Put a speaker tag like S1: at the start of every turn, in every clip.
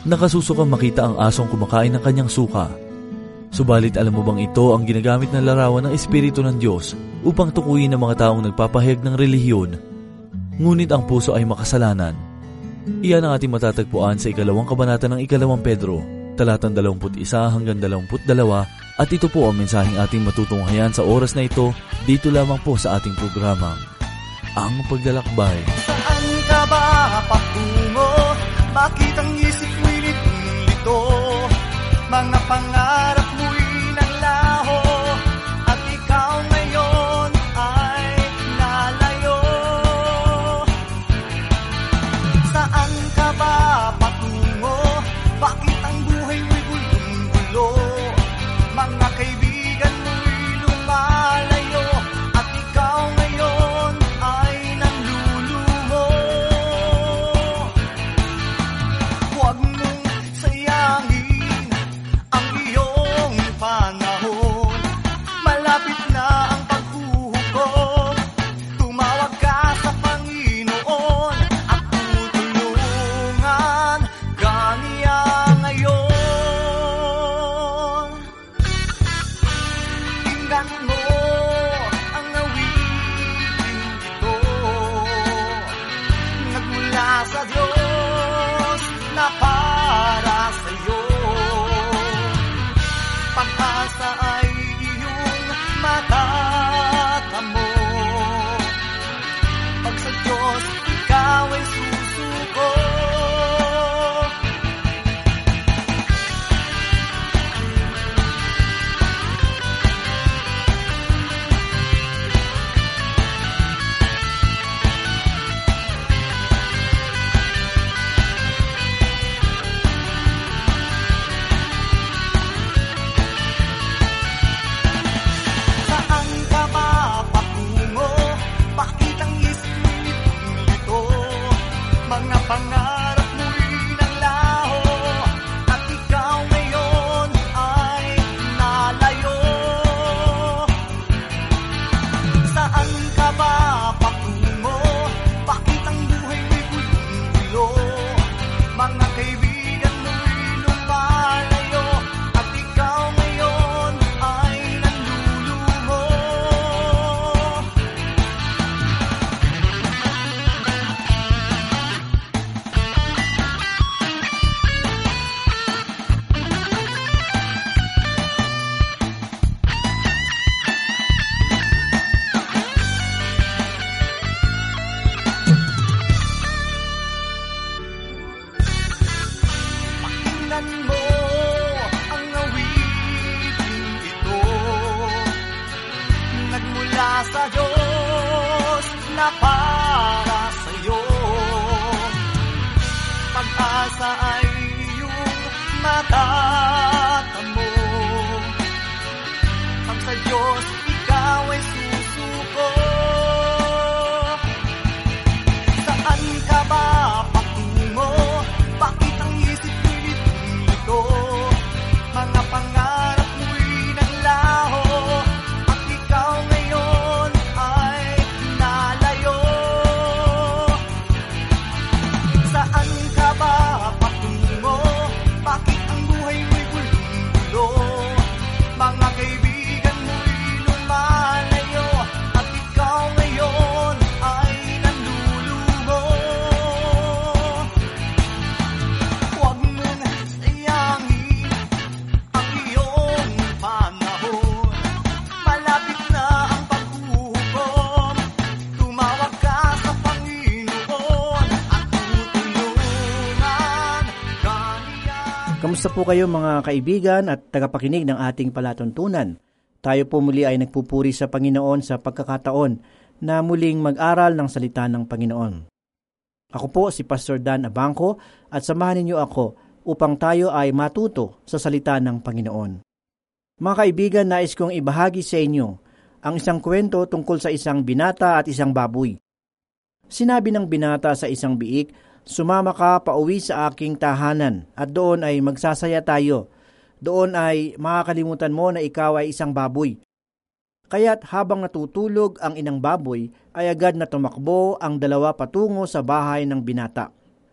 S1: Nakasuso kang makita ang asong kumakain ng kanyang suka. Subalit alam mo bang ito ang ginagamit na larawan ng Espiritu ng Diyos upang tukuyin ang mga taong nagpapahayag ng relihiyon? Ngunit ang puso ay makasalanan. Iyan ang ating matatagpuan sa 2 kabanata ng 2 Pedro, talatang 21 hanggang 22, at ito po ang mensaheng ating matutunghayan sa oras na ito, dito lamang po sa ating programa, Ang Paglalakbay.
S2: Saan ka ba patungo? Bakit ang isip mo'y litong-lito? Mga pangarap mo'y naglaho, at ikaw ngayon ay nalayo. Saan ka ba patungo? Bakit ang buhay mo'y gulong-gulo? Mga kaibigan mo'y lumalayo, at ikaw ngayon ay nanlulumo. Huwag mong sayangin ang iyong panahon. Malapit na ang paghuhukom. Tumawag ka sa Panginoon at tutulungan ka niya ngayon. Tingnan mo ang awiting ito, nagmula sa Diyos na para sa'yo. Pag-asa ay iyong matatamo, pag sa Diyos ikaw ay susuko. Saan ka ba patungo? Bakit ang isip mo'y litong-lito? Mga pangarap mo'y naglaho, at ikaw ngayon ay nalayo. Saan ka ba patungo? Bakit ang buhay mo'y gulong-gulo? Mga kaibigan mo'y lumalayo, at ikaw ngayon ay nanlulumo. Pakinggan mo ang awiting ito, nagmula sa Diyos na para sa'yo. Pag-asa ay iyong matatamo, pag sa Diyos ikaw ay susuko. Saan ka ba patungo? Bakit ang isip mo'y litong-lito? Mga pangarap mo'y naglaho, at ikaw ngayon ay nalayo. Saan ka ba patungo? Bakit ang buhay mo'y gulong-gulo? Mga kaibigan mo'y lumalayo, at ikaw ngayon ay nanlulumo. Huwag mong sayangin ang iyong panahon. Malapit na ang paghuhukom. Tumawag ka sa Panginoon at tutulungan ka niya.
S3: Kamusta po kayo mga kaibigan at tagapakinig ng ating palatuntunan? Tayo po muli ay nagpupuri sa Panginoon sa pagkakataon na muling mag-aral ng salita ng Panginoon. Ako po si Pastor Dan Abangco at samahan ninyo ako upang tayo ay matuto sa salita ng Panginoon. Mga kaibigan, nais kong ibahagi sa inyo ang isang kwento tungkol sa isang binata at isang baboy. Sinabi ng binata sa isang biik, "Sumama ka pauwi sa aking tahanan at doon ay magsasaya tayo. Doon ay makakalimutan mo na ikaw ay isang baboy." Kaya't habang natutulog ang inang baboy, ay agad na tumakbo ang dalawa patungo sa bahay ng binata.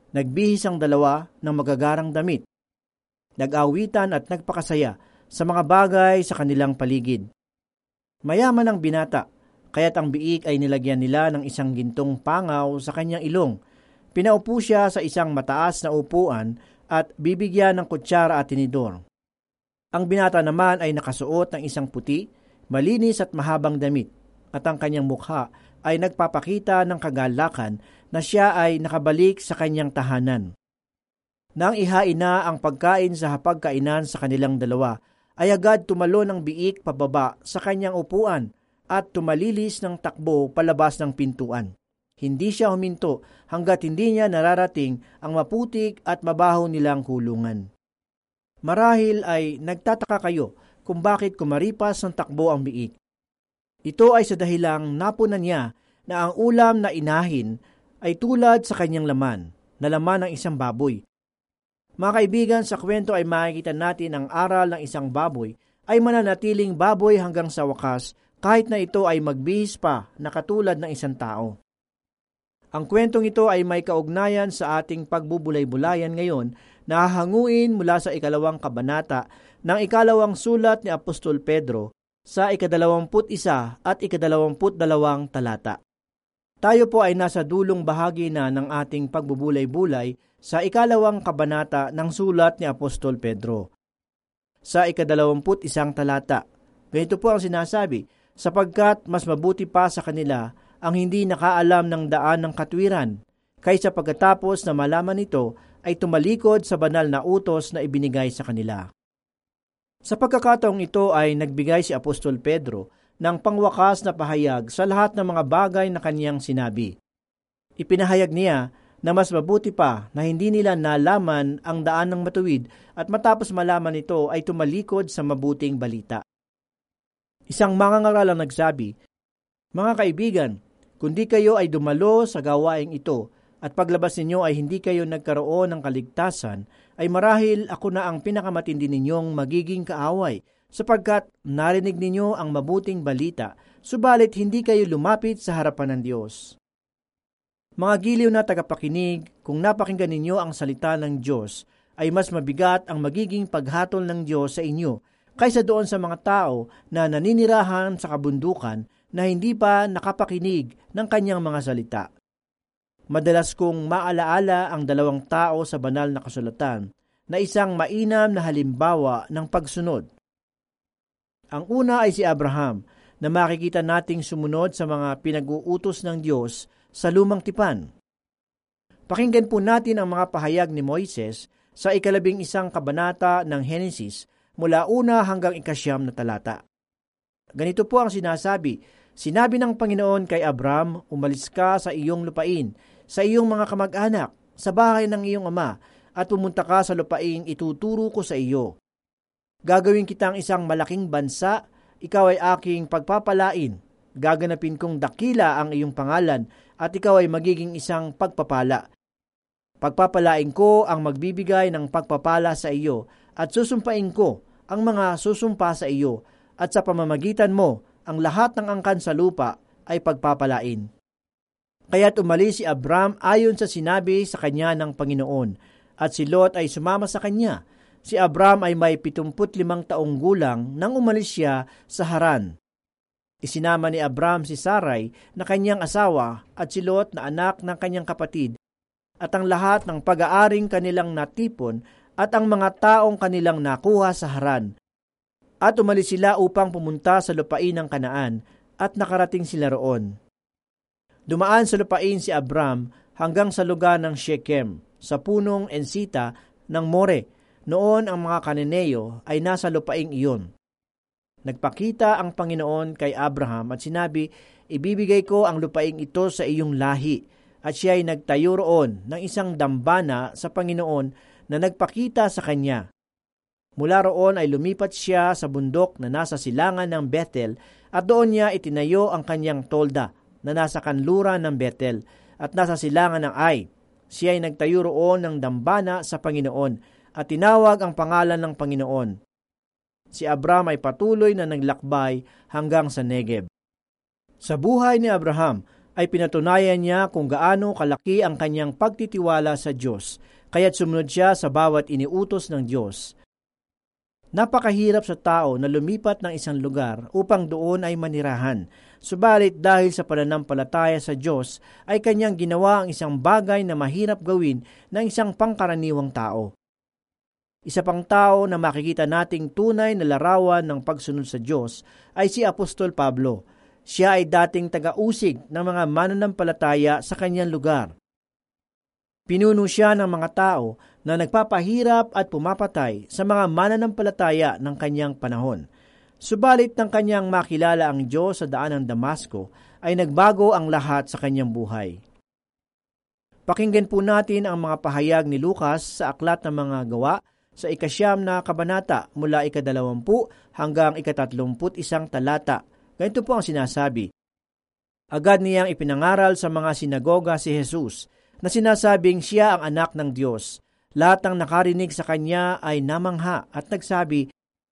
S3: Nagbihis ang dalawa ng magagarang damit. Nag-awitan at nagpakasaya sa mga bagay sa kanilang paligid. Mayaman ang binata, kaya't ang biik ay nilagyan nila ng isang gintong pangaw sa kanyang ilong. Pinaupo siya sa isang mataas na upuan at bibigyan ng kutsara at tinidor. Ang binata naman ay nakasuot ng isang puti, malinis at mahabang damit, at ang kanyang mukha ay nagpapakita ng kagalakan na siya ay nakabalik sa kanyang tahanan. Nang ihain na ang pagkain sa hapagkainan sa kanilang dalawa, ay agad tumalon ang biik pababa sa kanyang upuan at tumalilis ng takbo palabas ng pintuan. Hindi siya huminto hanggat hindi niya nararating ang maputik at mabaho nilang kulungan. Marahil ay nagtataka kayo kung bakit kumaripas ng takbo ang biik. Ito ay sa dahilang napunan niya na ang ulam na inahin ay tulad sa kanyang laman, na laman ng isang baboy. Mga kaibigan, sa kwento ay makikita natin ang aral ng isang baboy ay mananatiling baboy hanggang sa wakas kahit na ito ay magbihis pa na katulad ng isang tao. Ang kwentong ito ay may kaugnayan sa ating pagbubulay-bulayan ngayon na hahanguin mula sa 2 kabanata ng 2 sulat ni Apostol Pedro sa 21 at 22 talata. Tayo po ay nasa dulong bahagi na ng ating pagbubulay-bulay sa 2 kabanata ng sulat ni Apostol Pedro. Sa 21 talata, ganito po ang sinasabi, sapagkat mas mabuti pa sa kanila ang hindi nakaalam ng daan ng katwiran, kaysa pagkatapos na malaman ito ay tumalikod sa banal na utos na ibinigay sa kanila. Sa pagkakataong ito ay nagbigay si Apostol Pedro ng pangwakas na pahayag sa lahat ng mga bagay na kaniyang sinabi. Ipinahayag niya na mas mabuti pa na hindi nila nalaman ang daan ng matuwid at matapos malaman ito ay tumalikod sa mabuting balita. Isang mangangaral ang nagsabi, "Mga kaibigan, kundi kayo ay dumalo sa gawaing ito at paglabas ninyo ay hindi kayo nagkaroon ng kaligtasan, ay marahil ako na ang pinakamatindi ninyong magiging kaaway, sapagkat narinig ninyo ang mabuting balita, subalit hindi kayo lumapit sa harapan ng Diyos." Mga giliw na tagapakinig, kung napakinggan ninyo ang salita ng Diyos, ay mas mabigat ang magiging paghatol ng Diyos sa inyo kaysa doon sa mga tao na naninirahan sa kabundukan na hindi pa nakapakinig ng kanyang mga salita. Madalas kong maalaala ang 2 tao sa banal na kasulatan na isang mainam na halimbawa ng pagsunod. Ang una ay si Abraham, na makikita nating sumunod sa mga pinag-uutos ng Diyos sa lumang tipan. Pakinggan po natin ang mga pahayag ni Moises sa 11 kabanata ng Henesis mula 1 hanggang 9 na talata. Ganito po ang sinasabi, "Sinabi ng Panginoon kay Abram, umalis ka sa iyong lupain, sa iyong mga kamag-anak, sa bahay ng iyong ama, at pumunta ka sa lupaing ituturo ko sa iyo. Gagawin kitang isang malaking bansa, ikaw ay aking pagpapalain. Gaganapin kong dakila ang iyong pangalan, at ikaw ay magiging isang pagpapala. Pagpapalain ko ang magbibigay ng pagpapala sa iyo, at susumpain ko ang mga susumpa sa iyo, at sa pamamagitan mo, ang lahat ng angkan sa lupa ay pagpapalain." Kaya't umalis si Abram ayon sa sinabi sa kanya ng Panginoon, at si Lot ay sumama sa kanya. Si Abram ay may 75 taong gulang nang umalis siya sa Haran. Isinama ni Abram si Sarai na kanyang asawa at si Lot na anak ng kanyang kapatid, at ang lahat ng pag-aaring kanilang natipon at ang mga taong kanilang nakuha sa Haran. At umalis sila upang pumunta sa lupain ng Kanaan, at nakarating sila roon. Dumaan sa lupain si Abram hanggang sa lugar ng Shechem, sa punong ensita ng More. Noon ang mga Kananeo ay nasa lupaing iyon. Nagpakita ang Panginoon kay Abraham at sinabi, "Ibibigay ko ang lupaing ito sa iyong lahi." At siya ay nagtayo roon ng isang dambana sa Panginoon na nagpakita sa kanya. Mula roon ay lumipat siya sa bundok na nasa silangan ng Bethel, at doon niya itinayo ang kanyang tolda na nasa kanluran ng Bethel at nasa silangan ng Ai. Siya ay nagtayo roon ng dambana sa Panginoon at tinawag ang pangalan ng Panginoon. Si Abram ay patuloy na naglakbay hanggang sa Negeb. Sa buhay ni Abraham ay pinatunayan niya kung gaano kalaki ang kanyang pagtitiwala sa Diyos, kaya't sumunod siya sa bawat iniutos ng Diyos. Napakahirap sa tao na lumipat ng isang lugar upang doon ay manirahan, subalit dahil sa pananampalataya sa Diyos ay kanyang ginawa ang isang bagay na mahirap gawin ng isang pangkaraniwang tao. Isa pang tao na makikita nating tunay na larawan ng pagsunod sa Diyos ay si Apostol Pablo. Siya ay dating taga-usig ng mga mananampalataya sa kanyang lugar. Pinuno siya ng mga tao na nagpapahirap at pumapatay sa mga mananampalataya ng kanyang panahon. Subalit nang kanyang makilala ang Diyos sa daan ng Damasco, ay nagbago ang lahat sa kanyang buhay. Pakinggan po natin ang mga pahayag ni Lucas sa Aklat ng Mga Gawa sa 9 na kabanata mula 20 hanggang 31 talata. Ganito po ang sinasabi. Agad niyang ipinangaral sa mga sinagoga si Jesus na sinasabing siya ang anak ng Diyos. Lahat ng nakarinig sa kanya ay namangha at nagsabi,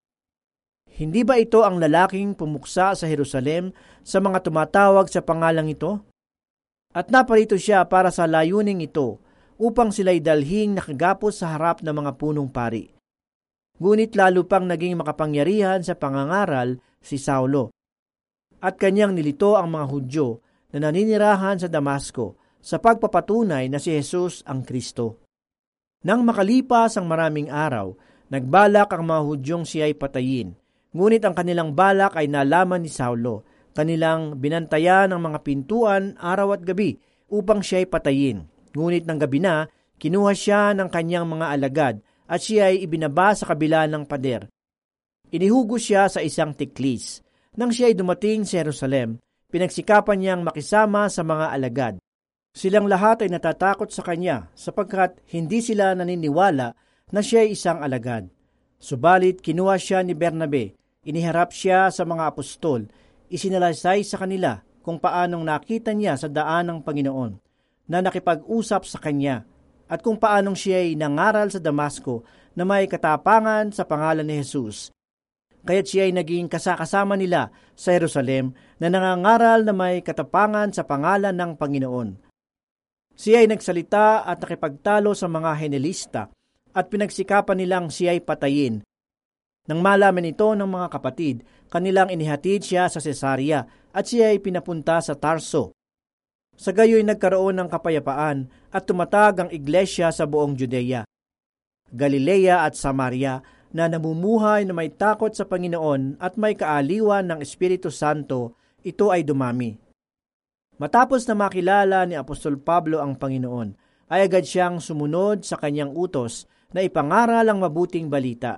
S3: hindi ba ito ang lalaking pumuksa sa Jerusalem sa mga tumatawag sa pangalang ito? At naparito siya para sa layuning ito upang sila'y dalhing nakagapos sa harap ng mga punong pari. Ngunit lalo pang naging makapangyarihan sa pangangaral si Saulo. At kanyang nilito ang mga Hudyo na naninirahan sa Damasco sa pagpapatunay na si Jesus ang Kristo. Nang makalipas ang maraming araw, nagbalak ang mga Hudyong siya'y patayin. Ngunit ang kanilang balak ay nalaman ni Saulo. Kanilang binantayan ang mga pintuan araw at gabi upang siya'y patayin. Ngunit ng gabi na, kinuha siya ng kanyang mga alagad at siya'y ibinaba sa kabila ng pader. Inihugos siya sa isang tiklis. Nang siya'y dumating sa Jerusalem, pinagsikapan niyang makisama sa mga alagad. Silang lahat ay natatakot sa kanya sapagkat hindi sila naniniwala na siya'y isang alagad. Subalit kinuha siya ni Bernabe, iniharap siya sa mga apostol, isinalaysay sa kanila kung paanong nakita niya sa daan ng Panginoon na nakipag-usap sa kanya at kung paanong siya'y nangaral sa Damasco na may katapangan sa pangalan ni Jesus. Kaya't siya ay naging kasama nila sa Jerusalem na nangangaral na may katapangan sa pangalan ng Panginoon. Siya ay nagsalita at nakipagtalo sa mga Henelista at pinagsikapan nilang siya ay patayin. Nang malaman ito ng mga kapatid, kanilang inihatid siya sa Cesarea at siya ay pinapunta sa Tarso. Sa gayoy nagkaroon ng kapayapaan at tumatag ang iglesia sa buong Judea, Galilea at Samaria na namumuhay na may takot sa Panginoon at may kaaliwan ng Espiritu Santo, ito ay dumami. Matapos na makilala ni Apostol Pablo ang Panginoon, ay agad siyang sumunod sa kanyang utos na ipangaral ang mabuting balita.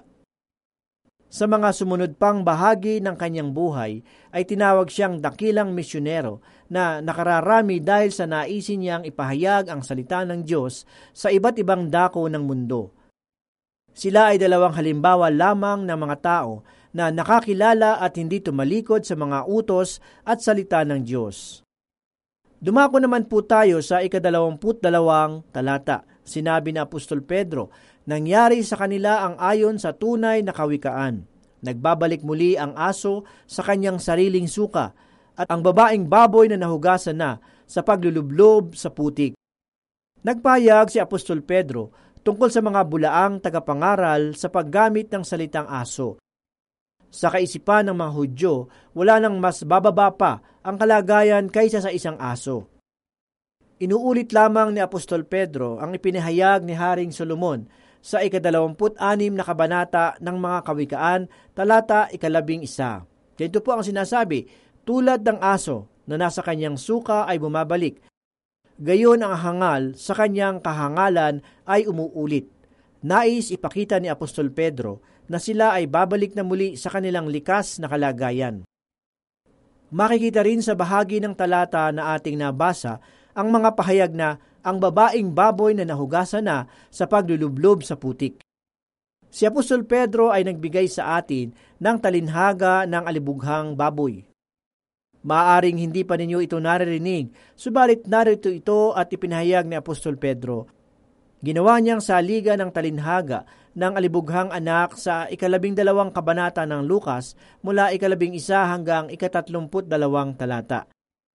S3: Sa mga sumunod pang bahagi ng kanyang buhay, ay tinawag siyang dakilang misyonero na nakararami dahil sa naisin niyang ipahayag ang salita ng Diyos sa iba't ibang dako ng mundo. Sila ay 2 halimbawa lamang ng mga tao na nakakilala at hindi tumalikod sa mga utos at salita ng Diyos. Dumako naman po tayo sa 22 talata. Sinabi ni Apostol Pedro, nangyari sa kanila ang ayon sa tunay na kawikaan. Nagbabalik muli ang aso sa kanyang sariling suka at ang babaeng baboy na nahugasan na sa paglulublob sa putik. Nagpahayag si Apostol Pedro tungkol sa mga bulaang tagapangaral sa paggamit ng salitang aso. Sa kaisipan ng mga Hudyo, wala nang mas bababa pa ang kalagayan kaysa sa isang aso. Inuulit lamang ni Apostol Pedro ang ipinahayag ni Haring Solomon sa 26 na kabanata ng mga Kawikaan, talata 11. Dito po ang sinasabi, tulad ng aso na nasa kanyang suka ay bumabalik, gayon ang hangal sa kanyang kahangalan ay umuulit. Nais ipakita ni Apostol Pedro na sila ay babalik na muli sa kanilang likas na kalagayan. Makikita rin sa bahagi ng talata na ating nabasa ang mga pahayag na ang babaeng baboy na nahugasan na sa paglulublob sa putik. Si Apostol Pedro ay nagbigay sa atin ng talinhaga ng alibughang baboy. Maaring hindi pa ninyo ito naririnig, subalit narito ito at ipinahayag ni Apostol Pedro. Ginawa niyang saliga ng talinhaga ng alibughang anak sa 12 kabanata ng Lucas mula 11 hanggang 32 talata.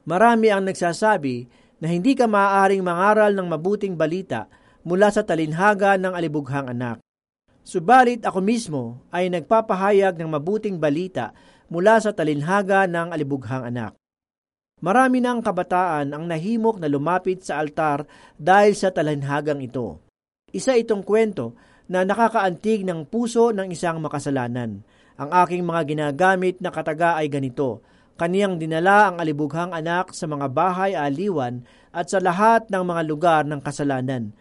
S3: Marami ang nagsasabi na hindi ka maaaring mangaral ng mabuting balita mula sa talinhaga ng alibughang anak. Subalit ako mismo ay nagpapahayag ng mabuting balita mula sa talinhaga ng alibughang anak. Marami ng kabataan ang nahimok na lumapit sa altar dahil sa talinhagang ito. Isa itong kwento na nakakaantig ng puso ng isang makasalanan. Ang aking mga ginagamit na kataga ay ganito: kaniyang dinala ang alibughang anak sa mga bahay aliwan at sa lahat ng mga lugar ng kasalanan.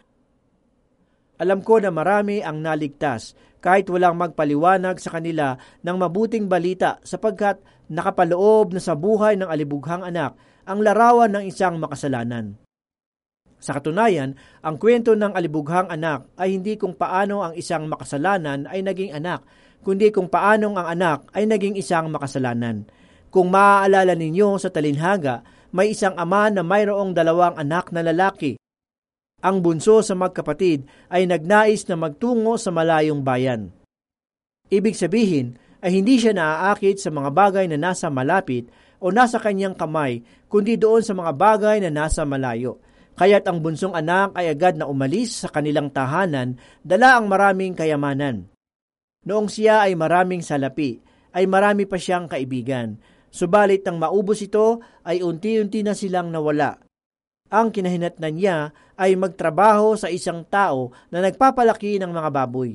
S3: Alam ko na marami ang naligtas kahit walang magpaliwanag sa kanila ng mabuting balita sapagkat nakapaloob na sa buhay ng alibughang anak ang larawan ng isang makasalanan. Sa katunayan, ang kwento ng alibughang anak ay hindi kung paano ang isang makasalanan ay naging anak, kundi kung paanong ang anak ay naging isang makasalanan. Kung maaalala ninyo sa talinhaga, may isang ama na mayroong 2 anak na lalaki. Ang bunso sa magkapatid ay nagnais na magtungo sa malayong bayan. Ibig sabihin ay hindi siya naaakit sa mga bagay na nasa malapit o nasa kanyang kamay, kundi doon sa mga bagay na nasa malayo. Kaya't ang bunsong anak ay agad na umalis sa kanilang tahanan, dala ang maraming kayamanan. Noong siya ay maraming salapi, ay marami pa siyang kaibigan. Subalit nang maubos ito, ay unti-unti na silang nawala. Ang kinahinatnan niya ay magtrabaho sa isang tao na nagpapalaki ng mga baboy.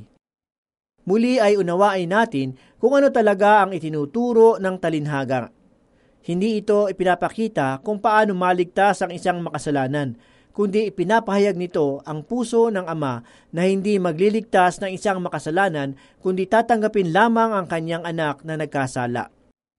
S3: Muli ay unawain natin kung ano talaga ang itinuturo ng talinhaga. Hindi ito ipinapakita kung paano maligtas ang isang makasalanan, kundi ipinapahayag nito ang puso ng ama na hindi magliligtas ng isang makasalanan, kundi tatanggapin lamang ang kanyang anak na nagkasala.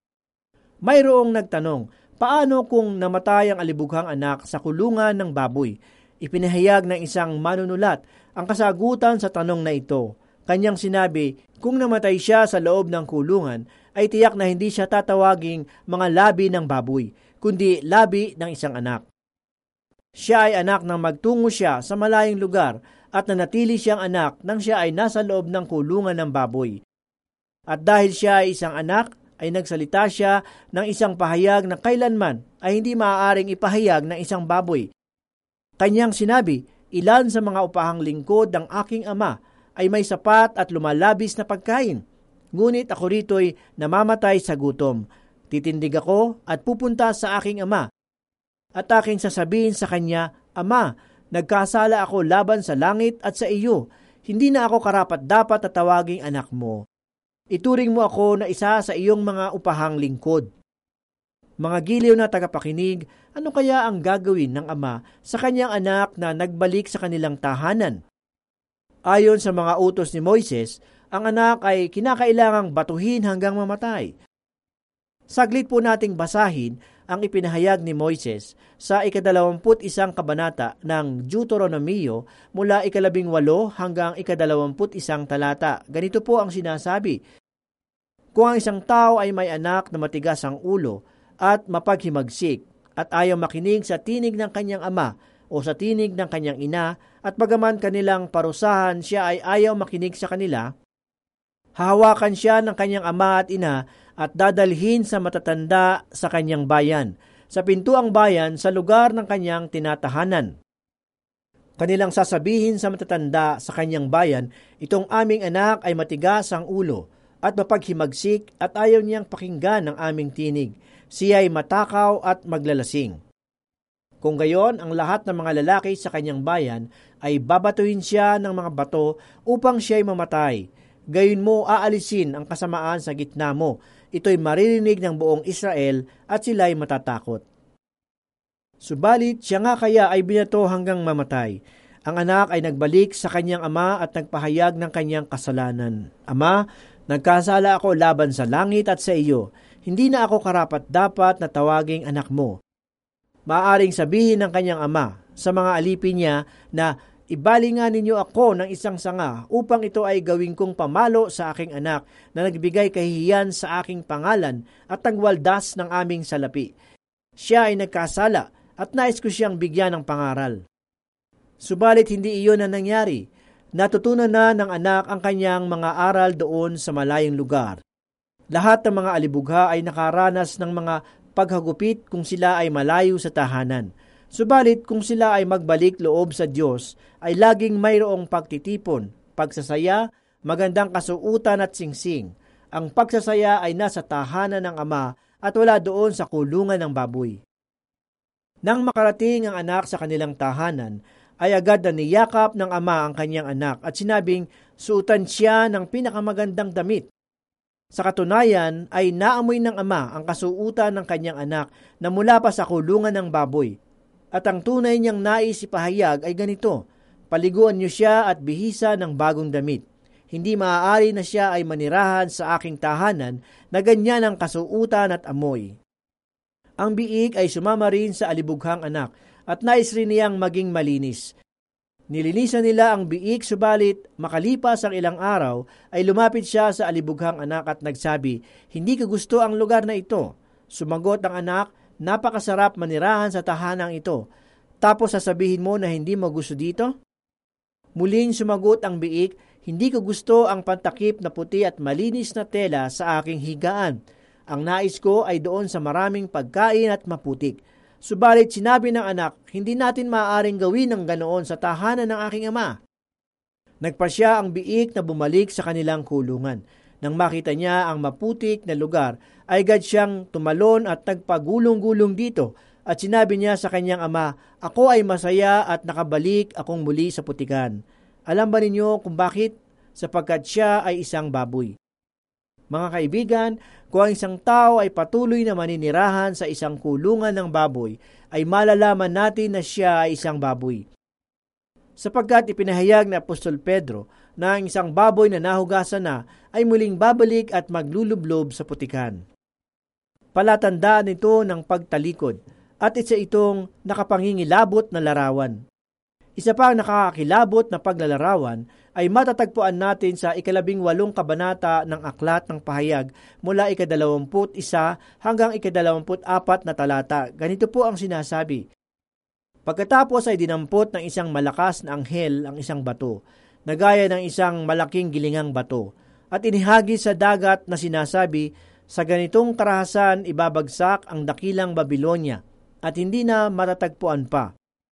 S3: Mayroong nagtanong, paano kung namatay ang alibughang anak sa kulungan ng baboy? Ipinahayag ng isang manunulat ang kasagutan sa tanong na ito. Kanyang sinabi, kung namatay siya sa loob ng kulungan, ay tiyak na hindi siya tatawaging mga labi ng baboy, kundi labi ng isang anak. Siya ay anak nang magtungo siya sa malayong lugar at nanatili siyang anak nang siya ay nasa loob ng kulungan ng baboy. At dahil siya ay isang anak, ay nagsalita siya ng isang pahayag na kailanman ay hindi maaaring ipahayag ng isang baboy. Kanyang sinabi, ilan sa mga upahang lingkod ng aking ama ay may sapat at lumalabis na pagkain. Ngunit ako rito'y namamatay sa gutom. Titindig ako at pupunta sa aking ama. At aking sasabihin sa kanya, Ama, nagkasala ako laban sa langit at sa iyo. Hindi na ako karapat-dapat na tawaging anak mo. Ituring mo ako na isa sa iyong mga upahang lingkod. Mga giliw na tagapakinig, ano kaya ang gagawin ng ama sa kanyang anak na nagbalik sa kanilang tahanan? Ayon sa mga utos ni Moises, ang anak ay kinakailangang batuhin hanggang mamatay. Saglit po nating basahin ang ipinahayag ni Moises sa 21 kabanata ng Deuteronomio mula 18 hanggang 21 talata. Ganito po ang sinasabi, kung ang isang tao ay may anak na matigas ang ulo at mapaghimagsik at ayaw makinig sa tinig ng kanyang ama o sa tinig ng kanyang ina at bagaman kanilang parusahan siya ay ayaw makinig sa kanila, hahawakan siya ng kanyang ama at ina at dadalhin sa matatanda sa kanyang bayan, sa pintuang bayan sa lugar ng kanyang tinatahanan. Kanilang sasabihin sa matatanda sa kanyang bayan, itong aming anak ay matigas ang ulo at mapaghimagsik at ayaw niyang pakinggan ng aming tinig. Siya ay matakaw at maglalasing. Kung gayon, ang lahat ng mga lalaki sa kanyang bayan ay babatuhin siya ng mga bato upang siya ay mamatay. Gayon mo aalisin ang kasamaan sa gitna mo. Ito'y maririnig ng buong Israel at sila'y matatakot. Subalit siya nga kaya ay binato hanggang mamatay. Ang anak ay nagbalik sa kanyang ama at nagpahayag ng kanyang kasalanan. Ama, nagkasala ako laban sa langit at sa iyo. Hindi na ako karapat-dapat na tawaging anak mo. Maaaring sabihin ng kanyang ama sa mga alipin niya na ibalingan ninyo ako ng isang sanga upang ito ay gawin kong pamalo sa aking anak na nagbigay kahihiyan sa aking pangalan at nagwaldas ng aming salapi. Siya ay nagkasala at nais ko siyang bigyan ng pangaral. Subalit hindi iyon ang nangyari. Natutunan na ng anak ang kanyang mga aral doon sa malayong lugar. Lahat ng mga alibugha ay nakaranas ng mga paghagupit kung sila ay malayo sa tahanan. Subalit kung sila ay magbalik loob sa Diyos, ay laging mayroong pagtitipon, pagsasaya, magandang kasuutan at singsing. Ang pagsasaya ay nasa tahanan ng Ama at wala doon sa kulungan ng baboy. Nang makarating ang anak sa kanilang tahanan, ay agad na niyakap ng ama ang kanyang anak at sinabing suotan siya ng pinakamagandang damit. Sa katunayan ay naamoy ng ama ang kasuutan ng kanyang anak na mula pa sa kulungan ng baboy. At ang tunay niyang nais ipahayag ay ganito, paliguan niyo siya at bihisa ng bagong damit. Hindi maaari na siya ay manirahan sa aking tahanan na ganyan ang kasuutan at amoy. Ang biik ay sumama rin sa alibughang anak at nais rin niyang maging malinis. Nilinisan nila ang biik subalit makalipas ang ilang araw ay lumapit siya sa alibughang anak at nagsabi, hindi ko gusto ang lugar na ito. Sumagot ang anak, napakasarap manirahan sa tahanang ito. Tapos sasabihin mo na hindi mo gusto dito? Muling sumagot ang biik, hindi ko gusto ang pantakip na puti at malinis na tela sa aking higaan. Ang nais ko ay doon sa maraming pagkain at maputik. Subalit sinabi ng anak, hindi natin maaaring gawin ang ganoon sa tahanan ng aking ama. Nagpasya ang biik na bumalik sa kanilang kulungan. Nang makita niya ang maputik na lugar, ay agad siyang tumalon at nagpagulong-gulong dito at sinabi niya sa kanyang ama, ako ay masaya at nakabalik akong muli sa putikan. Alam ba ninyo kung bakit? Sapagkat siya ay isang baboy. Mga kaibigan, kung ang isang tao ay patuloy na maninirahan sa isang kulungan ng baboy, ay malalaman natin na siya ay isang baboy. Sapagkat ipinahayag ni Apostol Pedro na ang isang baboy na nahugasan na ay muling babalik at maglulublob sa putikan. Palatandaan ito ng pagtalikod at isa itong nakapangingilabot na larawan. Isa pang nakakakilabot na paglalarawan ay matatagpuan natin sa 18 kabanata ng Aklat ng Pahayag mula 21 hanggang 24 na talata. Ganito po ang sinasabi. Pagkatapos ay dinampot ng isang malakas na anghel ang isang bato, na gaya ng isang malaking gilingang bato, at inihagis sa dagat na sinasabi, sa ganitong karahasan ibabagsak ang dakilang Babilonya, at hindi na matatagpuan pa.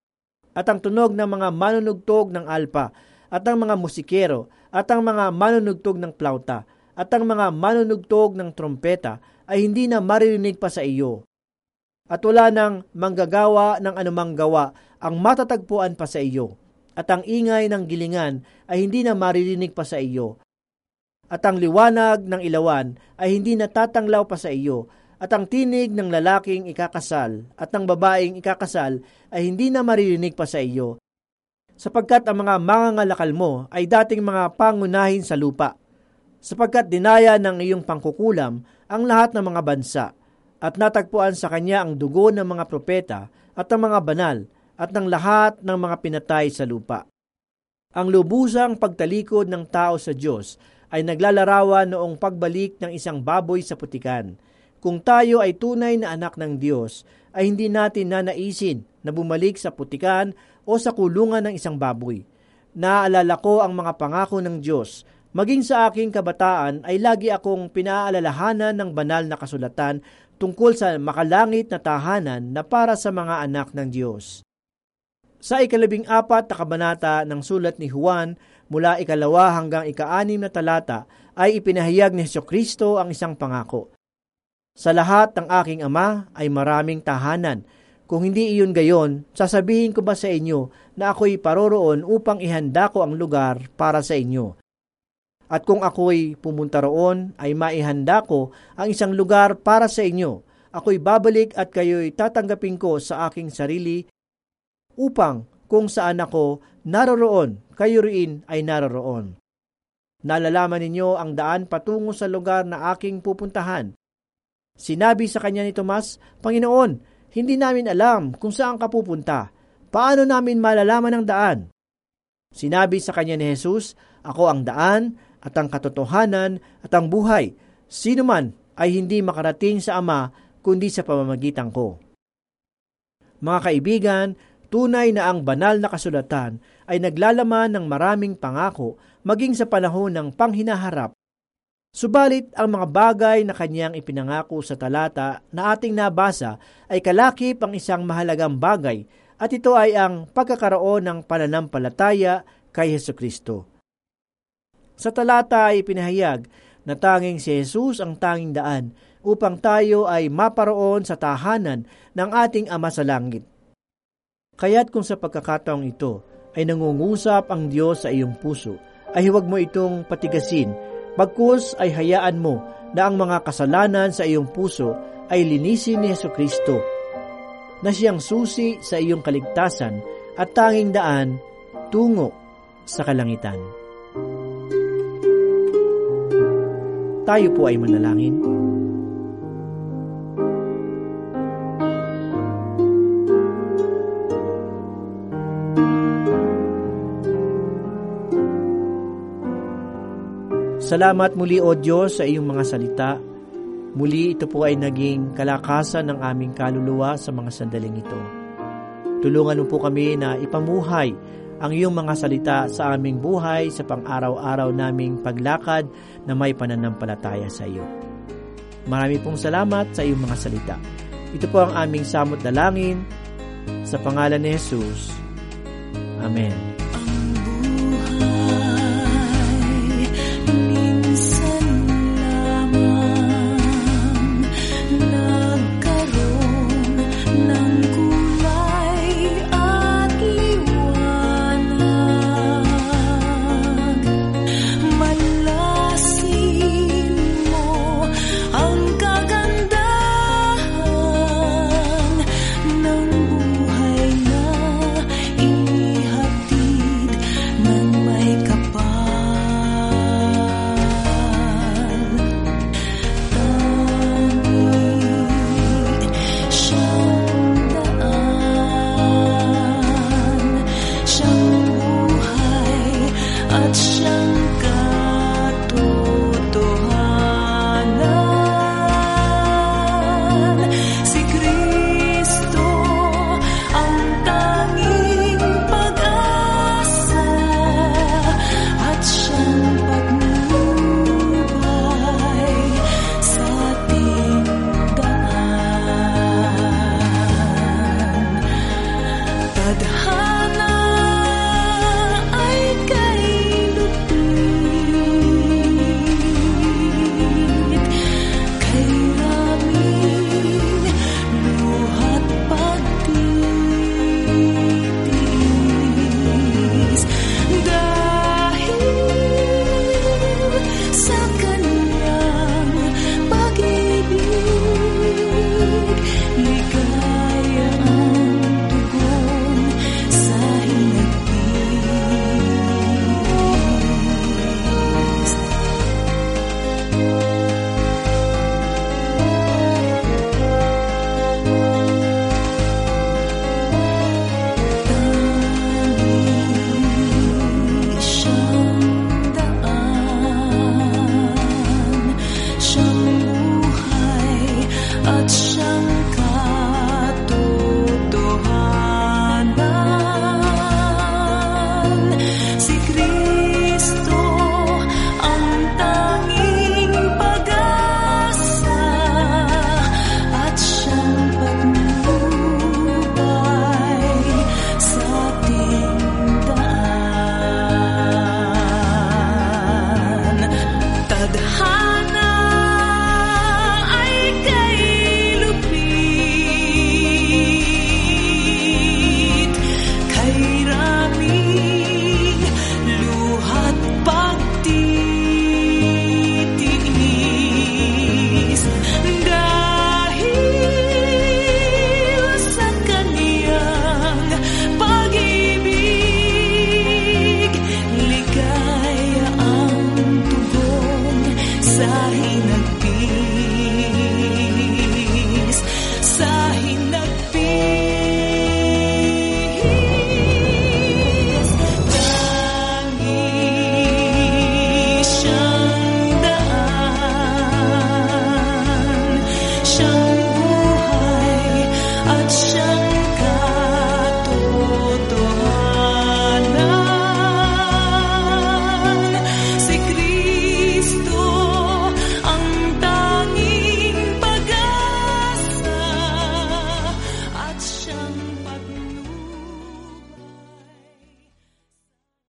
S3: At ang tunog ng mga manunugtog ng alpa, at ang mga musikero, at ang mga manunugtog ng plauta, at ang mga manunugtog ng trompeta, ay hindi na maririnig pa sa iyo. At wala nang manggagawa ng anumang gawa ang matatagpuan pa sa iyo. At ang ingay ng gilingan ay hindi na maririnig pa sa iyo. At ang liwanag ng ilawan ay hindi natatanglaw pa sa iyo. At ang tinig ng lalaking ikakasal at ng babaeng ikakasal ay hindi na maririnig pa sa iyo, sapagkat ang mga mangangalakal mo ay dating mga pangunahin sa lupa, sapagkat dinaya ng iyong pangkukulam ang lahat ng mga bansa, at natagpuan sa kanya ang dugo ng mga propeta at ng mga banal at ng lahat ng mga pinatay sa lupa. Ang lubusang pagtalikod ng tao sa Diyos ay naglalarawan noong pagbalik ng isang baboy sa putikan. Kung tayo ay tunay na anak ng Diyos, ay hindi natin nanaisin na bumalik sa putikan o sa kulungan ng isang baboy. Naaalala ko ang mga pangako ng Diyos. Maging sa aking kabataan ay lagi akong pinaalalahanan ng banal na kasulatan tungkol sa makalangit na tahanan na para sa mga anak ng Diyos. Sa 14 na kabanata ng sulat ni Juan, mula 1 hanggang 6 na talata, ay ipinahayag ni Jesucristo ang isang pangako. Sa lahat ng aking ama ay maraming tahanan. Kung hindi iyon gayon, sasabihin ko ba sa inyo na ako'y paroroon upang ihanda ko ang lugar para sa inyo? At kung ako'y pumunta roon, ay maihanda ko ang isang lugar para sa inyo. Ako'y babalik at kayo'y tatanggapin ko sa aking sarili upang kung saan ako naroroon, kayo rin ay naroroon. Nalalaman ninyo ang daan patungo sa lugar na aking pupuntahan. Sinabi sa kanya ni Tomas, Panginoon, hindi namin alam kung saan ka pupunta. Paano namin malalaman ang daan? Sinabi sa kanya ni Jesus, Ako ang daan at ang katotohanan at ang buhay. Sino man ay hindi makarating sa Ama kundi sa pamamagitan ko. Mga kaibigan, tunay na ang banal na kasulatan ay naglalaman ng maraming pangako maging sa panahon ng panghinaharap. Subalit ang mga bagay na kanyang ipinangako sa talata na ating nabasa ay kalakip ang isang mahalagang bagay at ito ay ang pagkakaroon ng pananampalataya kay Hesukristo. Sa talata ay ipinahayag na tanging si Jesus ang tanging daan upang tayo ay maparoon sa tahanan ng ating Ama sa langit. Kaya't kung sa pagkakataong ito ay nangungusap ang Diyos sa iyong puso, ay huwag mo itong patigasin. Bagkus ay hayaan mo na ang mga kasalanan sa iyong puso ay linisin ni Hesukristo, na siyang susi sa iyong kaligtasan at tanging daan tungo sa kalangitan. Tayo po ay manalangin. Salamat muli, O Diyos, sa iyong mga salita. Muli ito po ay naging kalakasan ng aming kaluluwa sa mga sandaling ito. Tulungan mo po kami na ipamuhay ang iyong mga salita sa aming buhay sa pang-araw-araw naming paglakad na may pananampalataya sa iyo. Marami pong salamat sa iyong mga salita. Ito po ang aming samot dalangin sa pangalan ni Jesus. Amen.